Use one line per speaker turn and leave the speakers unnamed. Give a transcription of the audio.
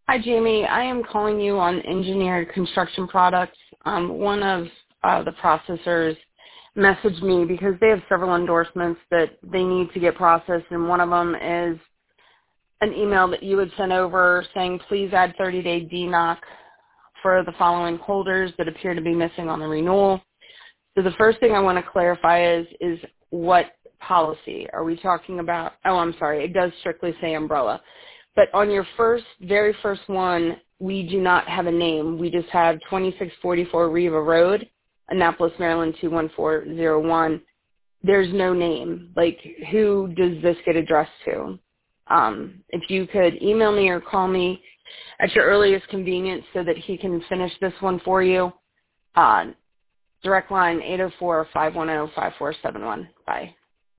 Hi, Jamie. I am calling you on engineered construction products. One of the processors messaged me because they have several endorsements that they need to get processed, and one of them is an email that you had sent over saying, please add 30-day DNOC for the following holders that appear to be missing on the renewal. So the first thing I want to clarify is what policy are we talking about? Oh, I'm sorry. It does strictly say umbrella. But on your very first one, we do not have a name. We just have 2644 Riva Road, Annapolis, Maryland 21401. There's no name. Like, who does this get addressed to? If you could email me or call me at your earliest convenience so that he can finish this one for you. Direct line 804-510-5471. Bye.